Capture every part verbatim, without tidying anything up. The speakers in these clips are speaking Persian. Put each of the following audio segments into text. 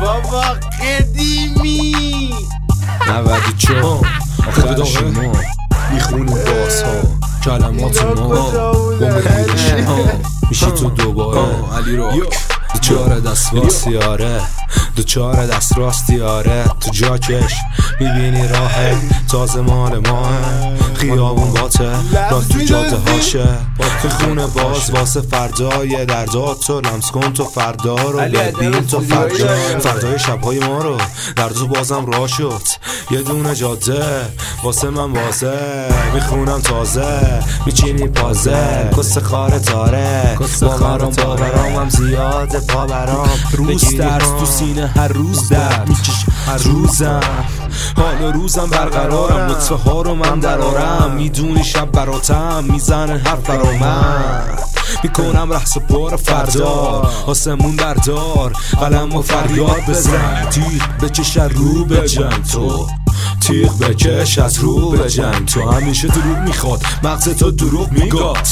بابا قدیمی نود و چهار آخر شما میخونی باز ها کلمات ما گمه ها میشی تو دوباره علی راک دوچار دست راستی آره دوچار دست راستی آره تو جاکش میبینی راهه تازه مال ماه خیابون باته راه تو جاده هاشه تو خونه باز واسه فردای دردات تو لمس کن تو فردا رو ببین تو فردا فردای شبهای ما رو در تو بازم راه شد یه دونه جاده واسه من واسه میخونم تازه میچینی پازه کس خاره تاره باورام باورام هم زیاده پا برام روز درس تو سینه هر روز درد میکش هر روزم حال روزم برقرارم لطفه ها رو من درارم میدونی شب براتم میزنه حرف برا من میکنم رحص بار فردا آسمون بردار قلم و فریاد بزن تیغ بکش از رو به جنگ تو تیغ بکش از رو به جنگ تو همیشه دروغ میخواد مغز تو دروغ میگات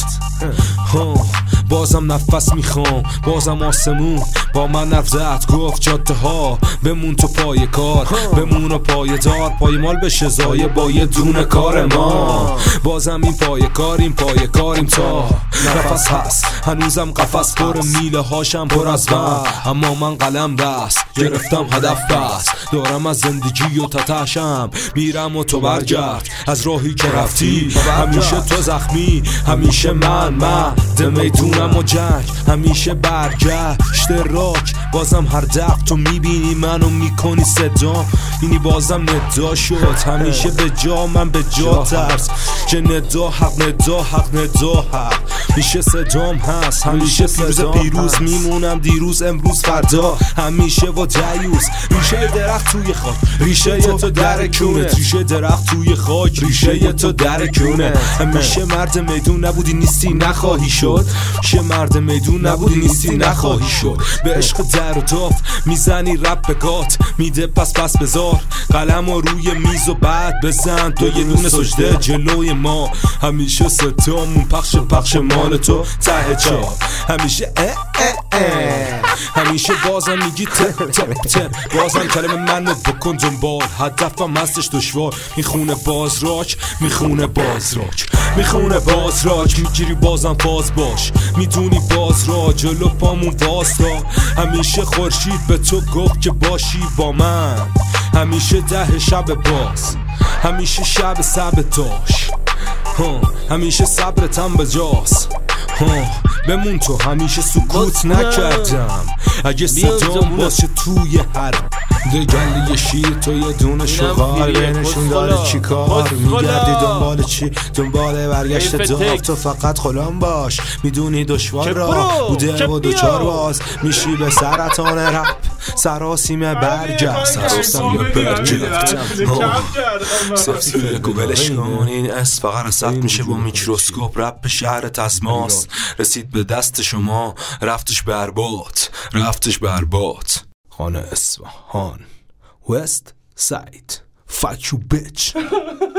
بازم نفس میخوام بازم آسمون با من نرف زد گفت جاده ها بمون تو پای کار بمون و پای دار پای مال بشه زایه با یه دونه کار ما بازم این پای کار این پای کاریم تا نفس هست هنوزم قفس پر میله هاشم پر از من اما من قلم دست گرفتم هدف بس دارم از زندگی و تتشم میرم و تو برگرد از راهی که رفتی همیشه تو زخمی همیشه من من میدونم و جنگ همیشه برگشت راک بازم هر دفع تو میبینی منو میکنی صدا اینی بازم ندا شد همیشه به جا من به جا ترس که ندا حق ندا حق ندا حق میشه صدام هست همیشه پیروز پیروز میمونم دیروز امروز فردا همیشه و دیوز ریشه درخت توی خاک ریشه تو در کونه ریشه درخت توی خاک ریشه تو در کونه همیشه مرد میدون نبودی نیستی نخواهی شد شه مرد میدون نبودی نیستی نخواهی شد به عشق در و داف میزنی رب به گات میده پس پس بذار قلم و روی میز و بعد بزن تو یه دونه سجده جلوی ما همیشه ستامون پخش پخش مال تو ته چا همیشه اه اه اه همیشه بازم میگی تپ تپ تپ بازم کلمه منو بکن دنبال هدفم هستش دشوار میخونه باز راک میخونه باز راک میخونه باز راک میگیری بازم فاز باش میدونی باز را جلو پامون واستا همیشه خورشید به تو گفت که باشی با من همیشه ده شب باز همیشه شب سب داشت همیشه صبرتم به جاست بمون تو همیشه سکوت نکردم اگه صدام باشه توی هر دگل یه شیر تو یه دونه شغال بینشون داره چی کار میگردی دنبال چی دنبال برگشت داف تو فقط خلام باش میدونی دشوار را بوده و دوچار باز میشی به سرطان رپ سراسیمه برگرد سراسم یا برگرد سفتی بگو بلش کن این اس فقط رسط میشه با میکروسکوپ رپ شهرت از ماست رسید به دست شما رفتش برباد رفتش برباد خانه اصفهان وست ساید fuck you bitch